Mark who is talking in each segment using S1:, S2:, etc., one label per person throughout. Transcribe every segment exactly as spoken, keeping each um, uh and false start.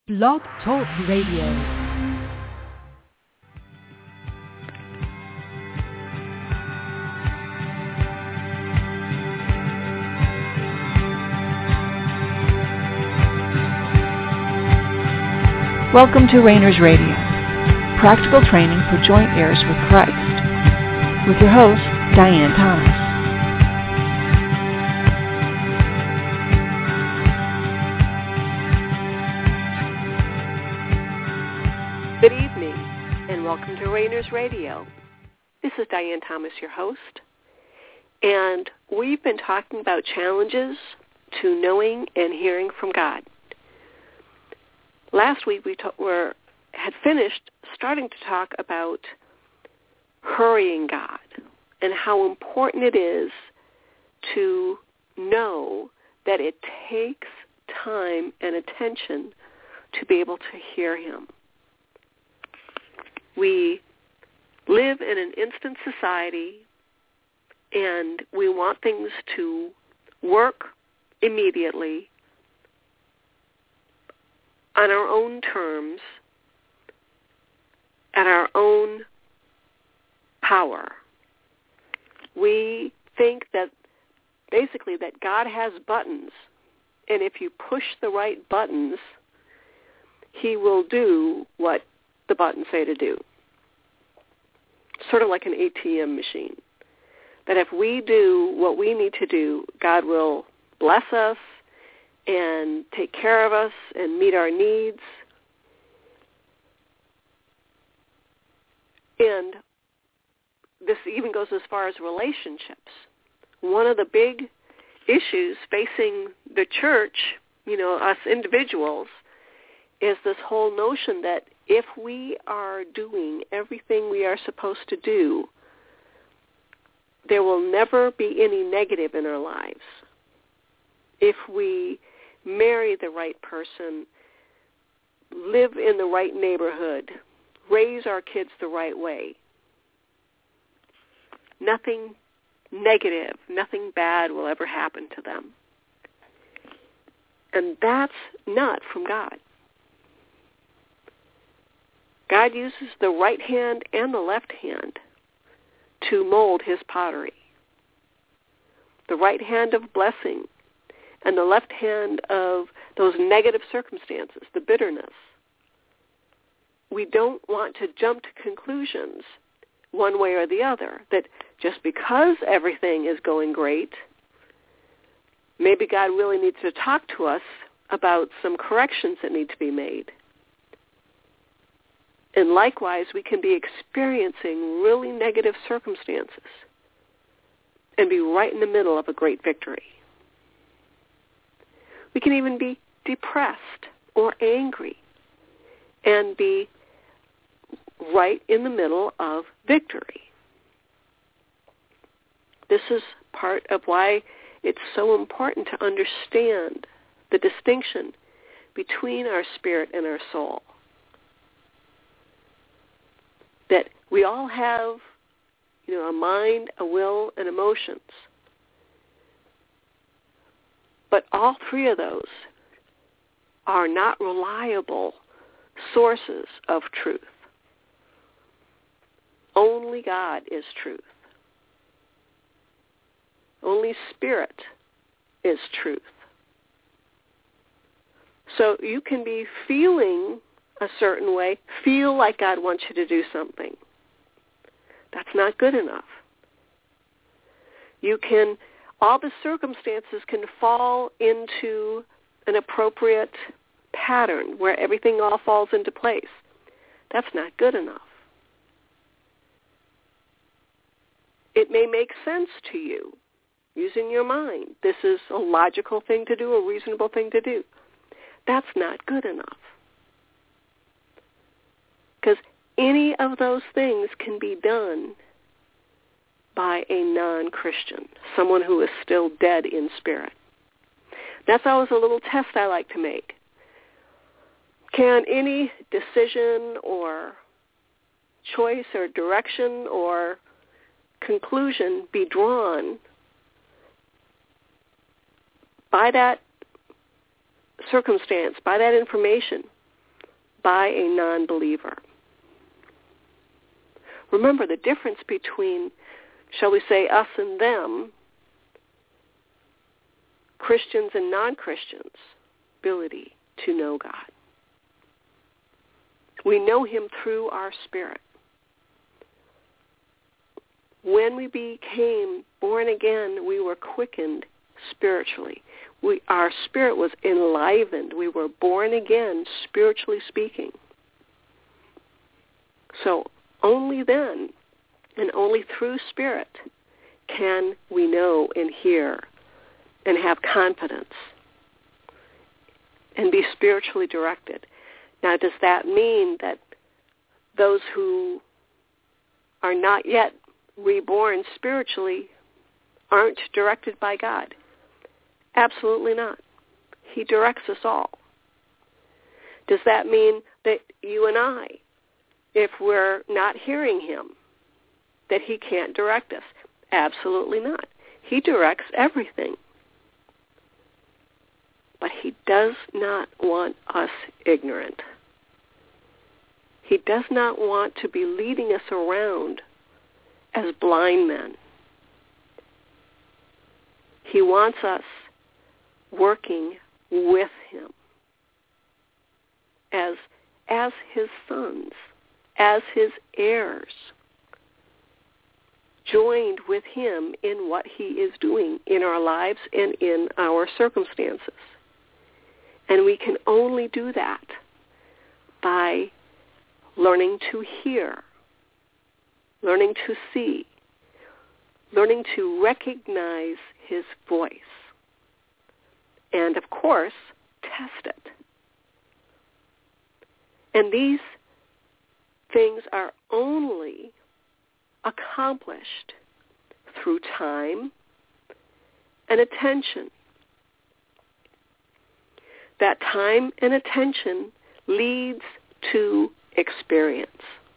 S1: Blog Talk Radio. Welcome to Rainers Radio, practical training for joint heirs with Christ, with your host, Diane Thomas.
S2: Good evening, and welcome to Rainers Radio. This is Diane Thomas, your host, and we've been talking about challenges to knowing and hearing from God. Last week we ta- were, had finished starting to talk about hurrying God and how important it is to know that it takes time and attention to be able to hear him. We live in an instant society, and we want things to work immediately on our own terms, at our own power. We think that basically that God has buttons, and if you push the right buttons, he will do what the buttons say to do. Sort of like an A T M machine. That if we do what we need to do, God will bless us and take care of us and meet our needs. And this even goes as far as relationships. One of the big issues facing the church, you know, us individuals, is this whole notion that if we are doing everything we are supposed to do, there will never be any negative in our lives. If we marry the right person, live in the right neighborhood, raise our kids the right way, nothing negative, nothing bad will ever happen to them. And that's not from God. God uses the right hand and the left hand to mold his pottery. The right hand of blessing and the left hand of those negative circumstances, the bitterness. We don't want to jump to conclusions one way or the other, that just because everything is going great, maybe God really needs to talk to us about some corrections that need to be made. And likewise, we can be experiencing really negative circumstances and be right in the middle of a great victory. We can even be depressed or angry and be right in the middle of victory. This is part of why it's so important to understand the distinction between our spirit and our soul. That we all have, you know, a mind, a will, and emotions. But all three of those are not reliable sources of truth. Only God is truth. Only Spirit is truth. So you can be feeling a certain way, feel like God wants you to do something. That's not good enough. You can, all the circumstances can fall into an appropriate pattern where everything all falls into place. That's not good enough. It may make sense to you using your mind. This is a logical thing to do, a reasonable thing to do. That's not good enough. Because any of those things can be done by a non-Christian, someone who is still dead in spirit. That's always a little test I like to make. Can any decision or choice or direction or conclusion be drawn by that circumstance, by that information, by a non-believer. Remember, the difference between, shall we say, us and them, Christians and non-Christians, ability to know God. We know him through our spirit. When we became born again, we were quickened spiritually. We, our spirit was enlivened. We were born again, spiritually speaking. So only then, and only through spirit, can we know and hear and have confidence and be spiritually directed. Now, does that mean that those who are not yet reborn spiritually aren't directed by God? Absolutely not. He directs us all. Does that mean that you and I, if we're not hearing him, that he can't direct us? Absolutely not. He directs everything. But he does not want us ignorant. He does not want to be leading us around as blind men. He wants us working with him as, as his sons, as his heirs, joined with him in what he is doing in our lives and in our circumstances. And we can only do that by learning to hear, learning to see, learning to recognize his voice, and, of course, test it. And these things are only accomplished through time and attention. That time and attention leads to experience.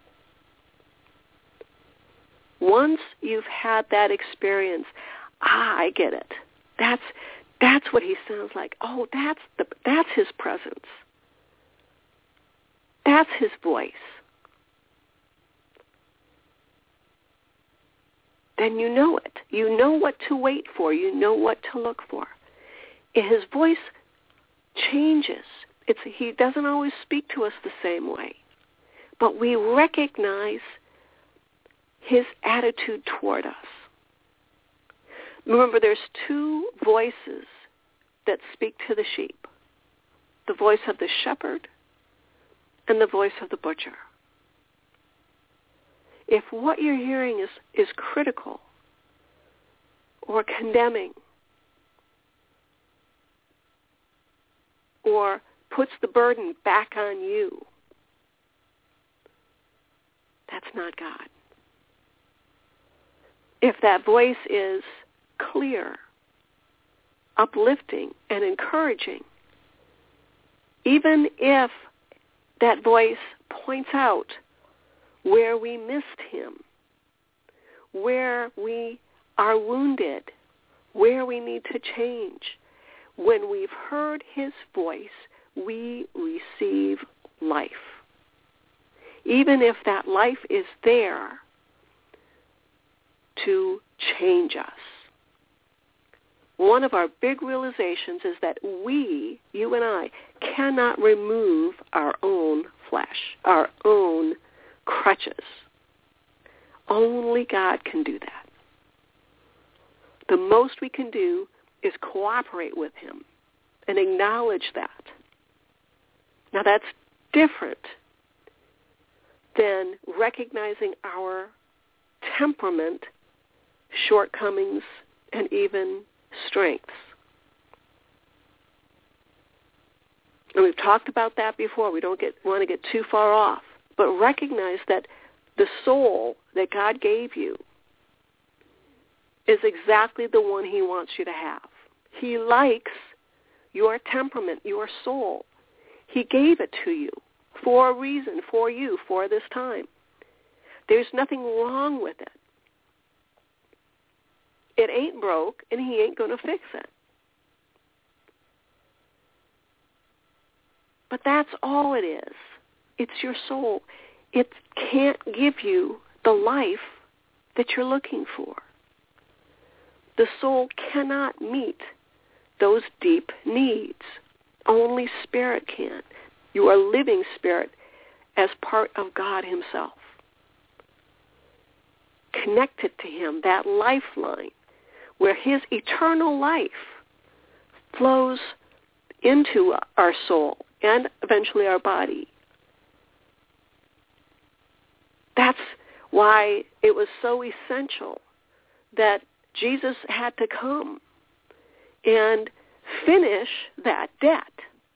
S2: Once you've had that experience, ah, I get it. That's that's what he sounds like. Oh, that's the that's his presence. That's his voice. Then you know it. You know what to wait for. You know what to look for. His voice changes. It's, he doesn't always speak to us the same way. But we recognize his attitude toward us. Remember, there's two voices that speak to the sheep. The voice of the shepherd and the voice of the butcher. If what you're hearing is, is critical or condemning or puts the burden back on you, that's not God. If that voice is clear, uplifting, and encouraging, even if that voice points out where we missed him, where we are wounded, where we need to change, when we've heard his voice, we receive life. Even if that life is there to change us. One of our big realizations is that we, you and I, cannot remove our own flesh, our own crutches. Only God can do that. The most we can do is cooperate with him and acknowledge that. Now that's different than recognizing our temperament, shortcomings, and even strengths. And we've talked about that before. We don't get, want to get too far off. But recognize that the soul that God gave you is exactly the one he wants you to have. He likes your temperament, your soul. He gave it to you for a reason, for you, for this time. There's nothing wrong with it. It ain't broke, and he ain't going to fix it. But that's all it is. It's your soul. It can't give you the life that you're looking for. The soul cannot meet those deep needs. Only spirit can. You are living spirit as part of God himself. Connected to him, that lifeline, where his eternal life flows into our soul and eventually our body. That's why it was so essential that Jesus had to come and finish that debt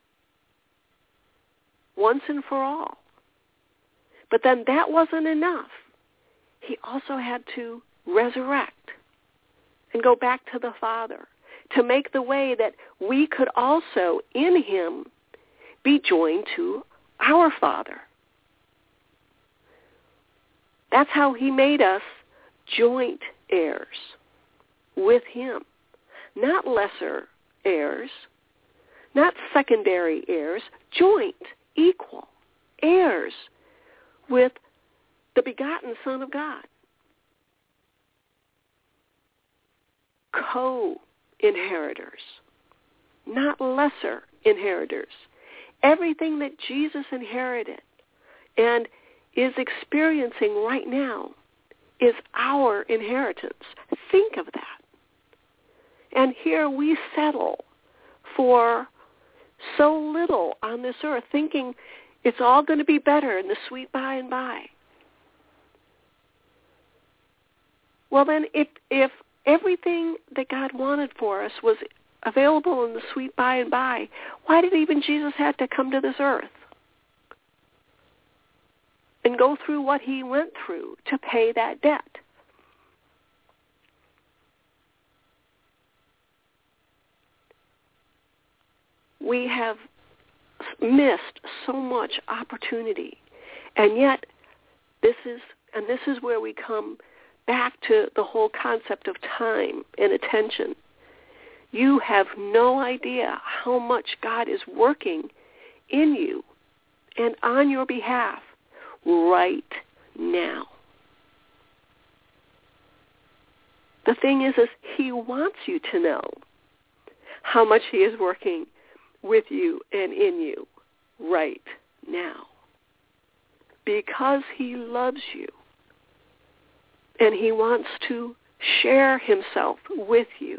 S2: once and for all. But then that wasn't enough. He also had to resurrect and go back to the Father to make the way that we could also, in him, be joined to our Father. That's how he made us joint heirs with him. Not lesser heirs, not secondary heirs, joint, equal heirs with the begotten Son of God. Co-inheritors, not lesser inheritors. Everything that Jesus inherited and is experiencing right now is our inheritance. Think of that. And here we settle for so little on this earth, thinking it's all going to be better in the sweet by and by. Well then, if, if everything that God wanted for us was available in the sweet by and by, why did even Jesus have to come to this earth and go through what he went through to pay that debt? We have missed so much opportunity, and yet this is, and this is where we come back to the whole concept of time and attention. You have no idea how much God is working in you and on your behalf right now. The thing is, is he wants you to know how much he is working with you and in you right now, because he loves you and he wants to share himself with you.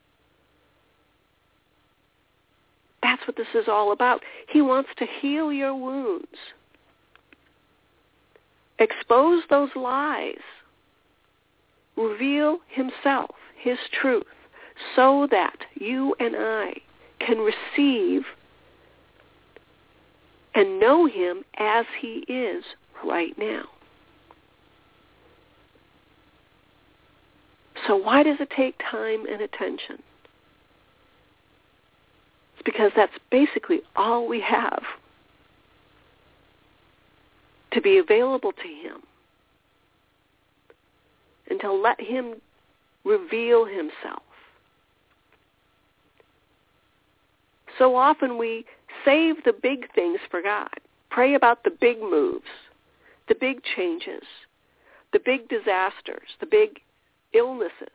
S2: That's what this is all about. He wants to heal your wounds, expose those lies, reveal himself, his truth, so that you and I can receive and know him as he is right now. So why does it take time and attention? It's because that's basically all we have to be available to him, and to let him reveal himself. So often we save the big things for God, pray about the big moves, the big changes, the big disasters, the big illnesses,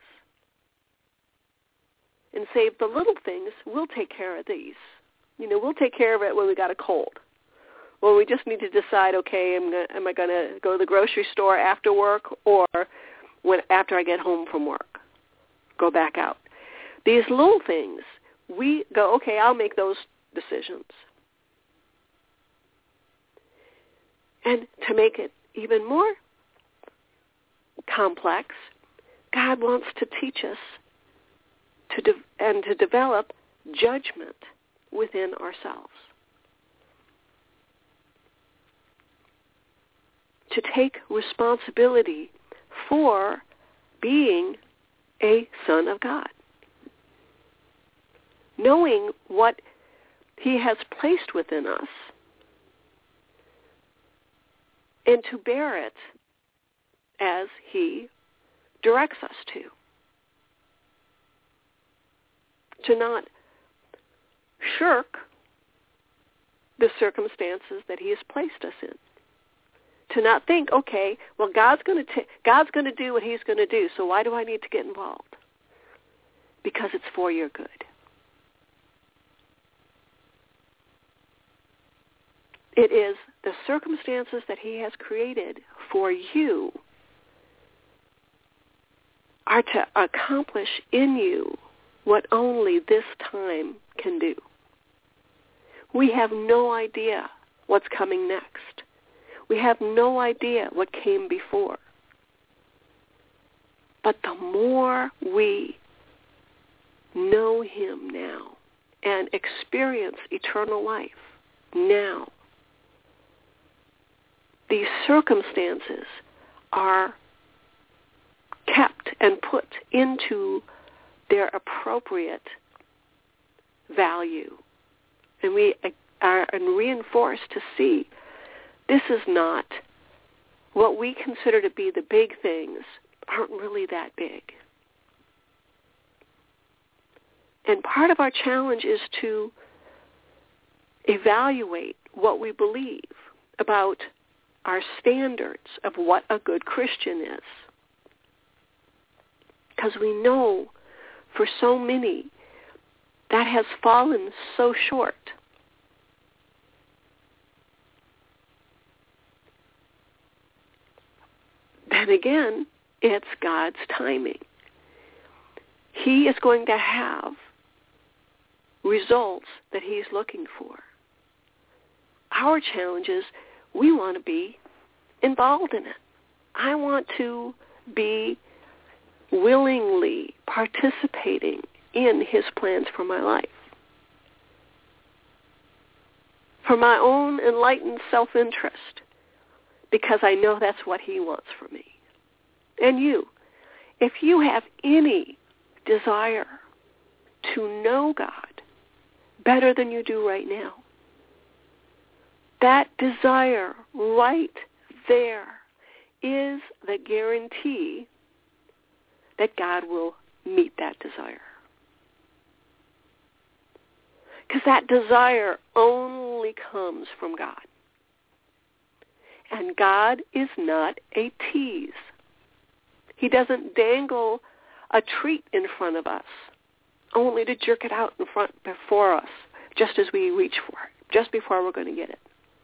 S2: and save the little things. We'll take care of these. You know, we'll take care of it when we got a cold. Well, we just need to decide, okay, am, gonna, am I going to go to the grocery store after work, or when after I get home from work, go back out. These little things, we go, okay, I'll make those decisions. And to make it even more complex, God wants to teach us to de- and to develop judgment within ourselves. To take responsibility for being a son of God. Knowing what he has placed within us, and to bear it as he directs us to. To not shirk the circumstances that he has placed us in. To not think, okay, well, God's going to God's going to do what he's going to do, so why do I need to get involved? Because it's for your good. It is the circumstances that he has created for you are to accomplish in you what only this time can do. We have no idea what's coming next. We have no idea what came before. But the more we know him now and experience eternal life now, these circumstances are kept and put into their appropriate value. And we are reinforced to see this is not what we consider to be the big things aren't really that big. And part of our challenge is to evaluate what we believe about our standards of what a good Christian is. Because we know for so many that has fallen so short. Then again, it's God's timing. He is going to have results that he's looking for. Our challenge is we want to be involved in it. I want to be willingly participating in his plans for my life. For my own enlightened self-interest, because I know that's what he wants for me. And you, if you have any desire to know God better than you do right now, that desire right there is the guarantee that God will meet that desire. Because that desire only comes from God. And God is not a tease. He doesn't dangle a treat in front of us only to jerk it out in front before us just as we reach for it, just before we're going to get it.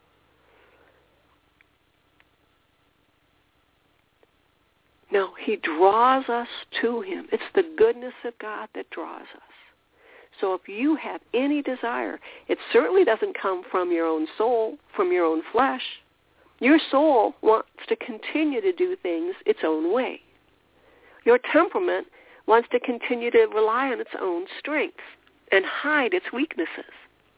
S2: No, he draws us to him. It's the goodness of God that draws us. So if you have any desire, it certainly doesn't come from your own soul, from your own flesh. Your soul wants to continue to do things its own way. Your temperament wants to continue to rely on its own strength and hide its weaknesses.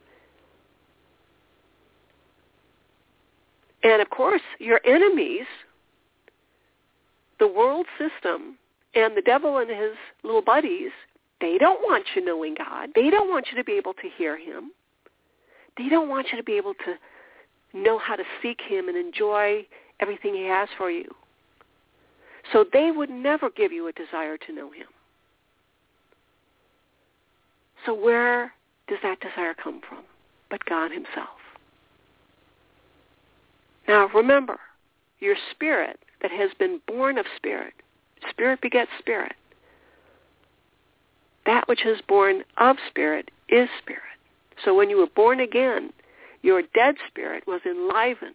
S2: And of course, your enemies, the world system, and the devil and his little buddies, they don't want you knowing God. They don't want you to be able to hear him. They don't want you to be able to know how to seek him and enjoy everything he has for you. So they would never give you a desire to know him. So where does that desire come from? But God himself. Now remember, your spirit that has been born of spirit, spirit begets spirit. That which is born of spirit is spirit. So when you were born again, your dead spirit was enlivened.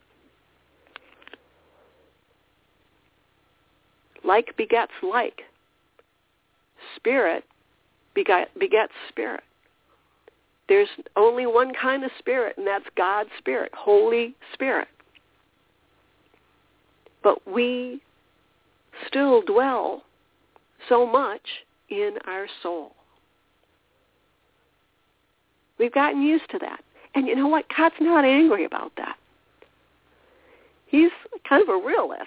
S2: Like begets like. Spirit beget, begets spirit. There's only one kind of spirit, and that's God's Spirit, Holy Spirit. But we still dwell so much in our soul. We've gotten used to that. And you know what? God's not angry about that. He's kind of a realist.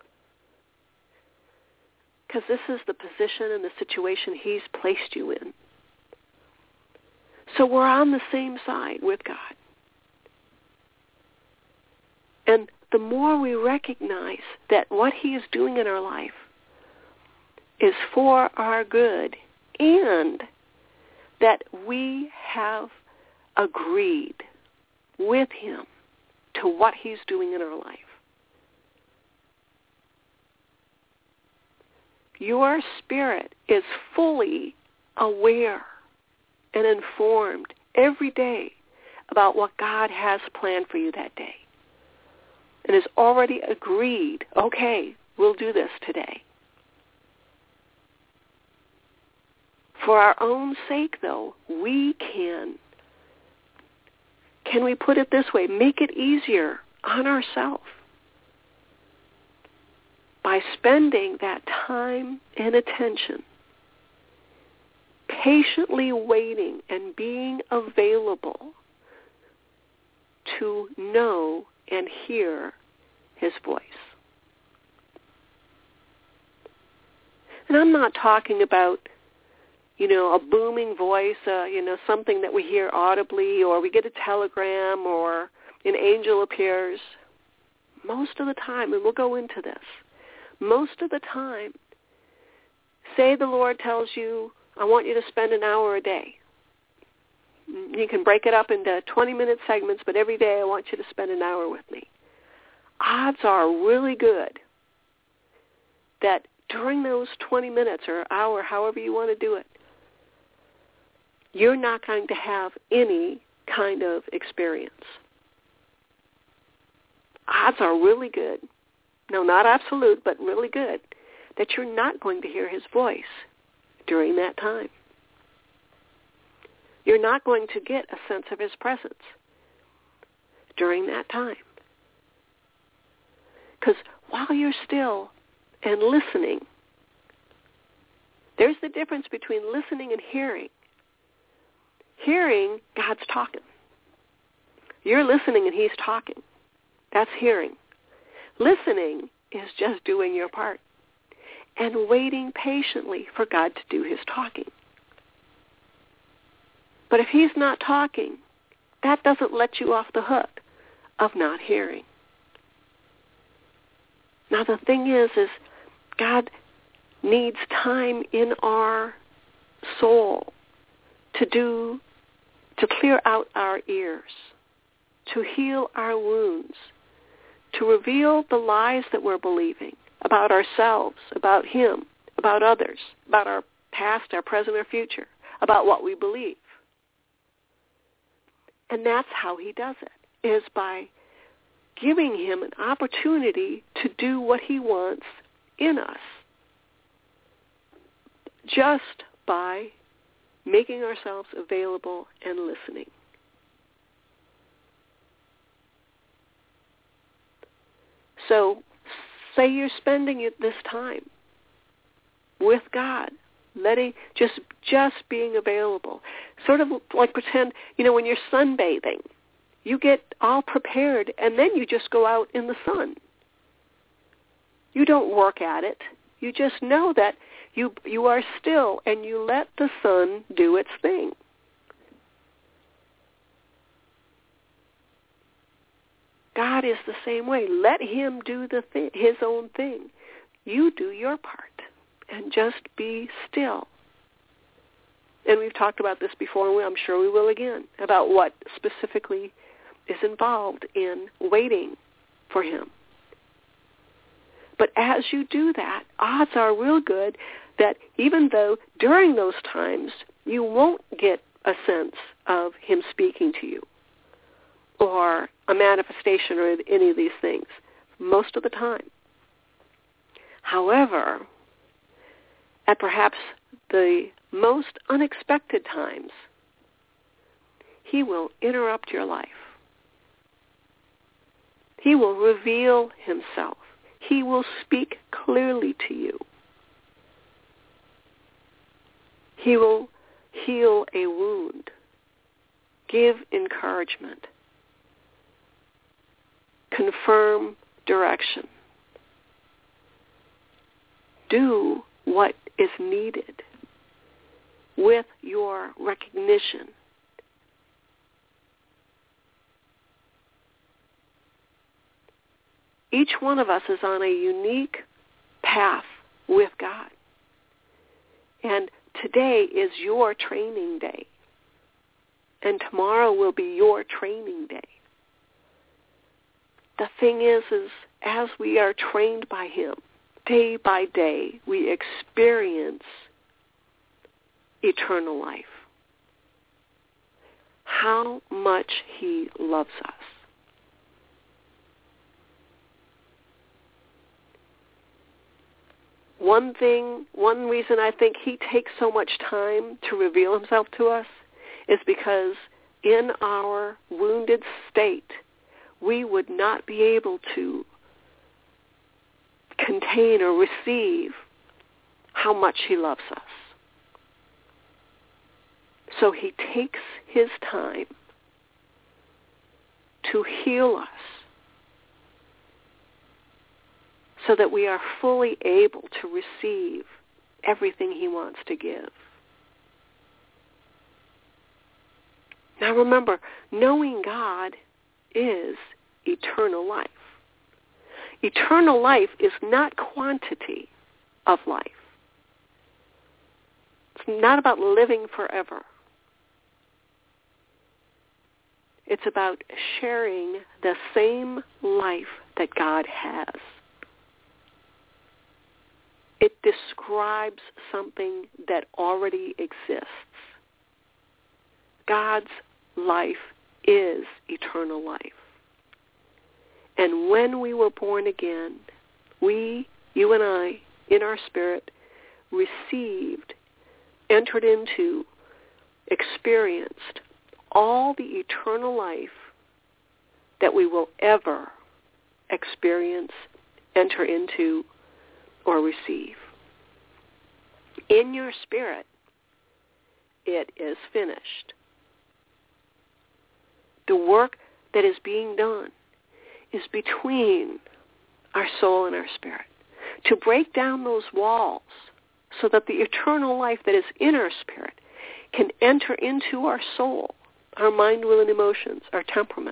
S2: Because this is the position and the situation he's placed you in. So we're on the same side with God. And the more we recognize that what he is doing in our life is for our good, and that we have agreed with him to what he's doing in our life. Your spirit is fully aware and informed every day about what God has planned for you that day, and has already agreed, okay, we'll do this today. For our own sake, though, we can, can we put it this way, make it easier on ourselves by spending that time and attention patiently waiting and being available to know and hear his voice. And I'm not talking about, you know, a booming voice, uh, you know, something that we hear audibly, or we get a telegram, or an angel appears. Most of the time, and we'll go into this, most of the time, say the Lord tells you, I want you to spend an hour a day. You can break it up into twenty-minute segments, but every day I want you to spend an hour with me. Odds are really good that during those twenty minutes or hour, however you want to do it, you're not going to have any kind of experience. Odds are really good, no, not absolute, but really good, that you're not going to hear his voice during that time. You're not going to get a sense of his presence during that time. Because while you're still and listening, there's the difference between listening and hearing. Hearing, God's talking. You're listening and he's talking. That's hearing. Listening is just doing your part and waiting patiently for God to do his talking. But if he's not talking, that doesn't let you off the hook of not hearing. Now the thing is, is God needs time in our soul to do, to clear out our ears, to heal our wounds, to reveal the lies that we're believing about ourselves, about him, about others, about our past, our present, our future, about what we believe. And that's how he does it, is by giving him an opportunity to do what he wants in us, just by making ourselves available and listening. So say you're spending this time with God, letting, just just being available. Sort of like pretend, you know, when you're sunbathing, you get all prepared and then you just go out in the sun. You don't work at it. You just know that you you are still and you let the sun do its thing. God is the same way. Let him do the thing, his own thing. You do your part and just be still. And we've talked about this before, and I'm sure we will again, about what specifically is involved in waiting for him. But as you do that, odds are real good that even though during those times you won't get a sense of him speaking to you or a manifestation or any of these things, most of the time. However, at perhaps the most unexpected times, he will interrupt your life. He will reveal himself. He will speak clearly to you. He will heal a wound, give encouragement, confirm direction, do what is needed with your recognition. Each one of us is on a unique path with God. And today is your training day. And tomorrow will be your training day. the thing is, is as we are trained by him, day by day, we experience eternal life. How much he loves us. One thing, one reason I think he takes so much time to reveal himself to us is because in our wounded state, we would not be able to contain or receive how much he loves us. So he takes his time to heal us so that we are fully able to receive everything he wants to give. Now remember, knowing God is eternal life. Eternal life is not quantity of life. It's not about living forever. It's about sharing the same life that God has. It describes something that already exists. God's life is eternal life. And when we were born again, we, you and I, in our spirit, received, entered into, experienced all the eternal life that we will ever experience, enter into, or receive. In your spirit, it is finished. The work that is being done is between our soul and our spirit, to break down those walls so that the eternal life that is in our spirit can enter into our soul, our mind, will, and emotions, our temperament,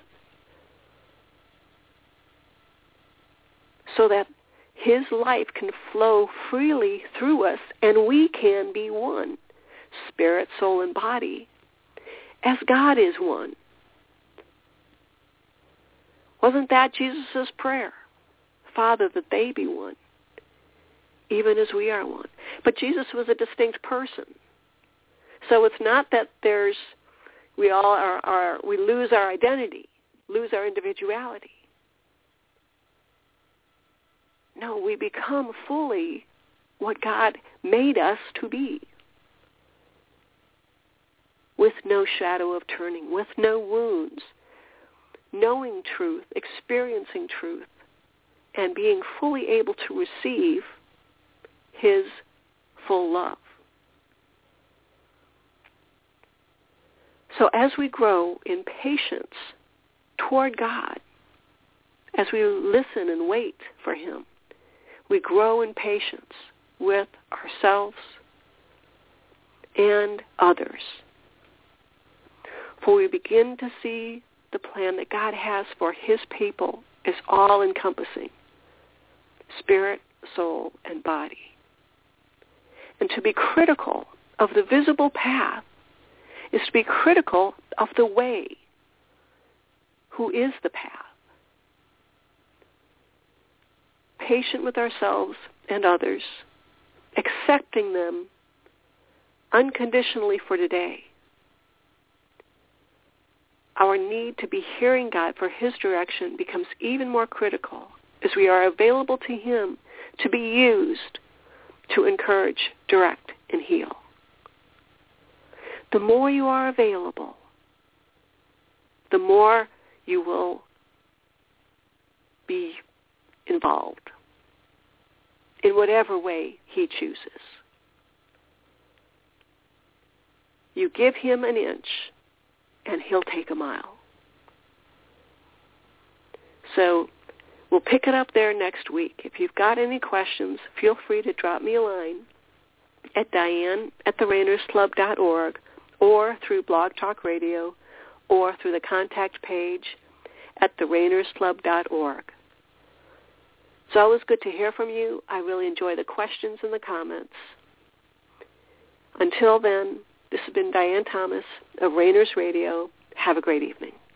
S2: so that his life can flow freely through us and we can be one, spirit, soul, and body, as God is one. Wasn't that Jesus' prayer? Father, that they be one, even as we are one. But Jesus was a distinct person. So it's not that there's, we all are, are we lose our identity, lose our individuality. No, we become fully what God made us to be, with no shadow of turning, with no wounds, knowing truth, experiencing truth, and being fully able to receive his full love. So as we grow in patience toward God, as we listen and wait for him, we grow in patience with ourselves and others. For we begin to see the plan that God has for his people is all-encompassing, spirit, soul, and body. And to be critical of the visible path is to be critical of the way, who is the path. Patient with ourselves and others, accepting them unconditionally for today. Our need to be hearing God for his direction becomes even more critical as we are available to him to be used to encourage, direct, and heal. The more you are available, the more you will be involved in whatever way he chooses. You give him an inch, and he'll take a mile. So we'll pick it up there next week. If you've got any questions, feel free to drop me a line at Diane at the Rainers Club dot org, or through Blog Talk Radio, or through the contact page at the Rainers Club dot org. It's always good to hear from you. I really enjoy the questions and the comments. Until then, this has been Diane Thomas of Rainers Radio. Have a great evening.